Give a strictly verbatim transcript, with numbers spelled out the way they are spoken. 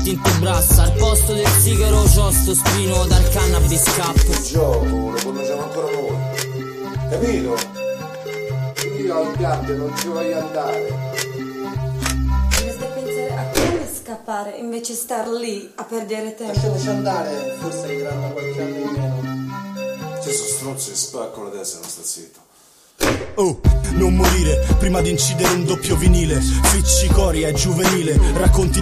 tinto brassa. Al posto del sigaro c'ho sto spino dal cannabis cap. Il gioco lo conosciamo ancora noi, capito? Io al gabbio non ci voglio andare. Dovreste pensare a come scappare invece star lì a perdere tempo. Lasciamoci andare, forse ritrarrà qualche anno in meno. Se sono stronzo e spacco la testa, non sta zitto. Oh, non morire prima di incidere un doppio vinile. Ficcicori è giovanile, racconti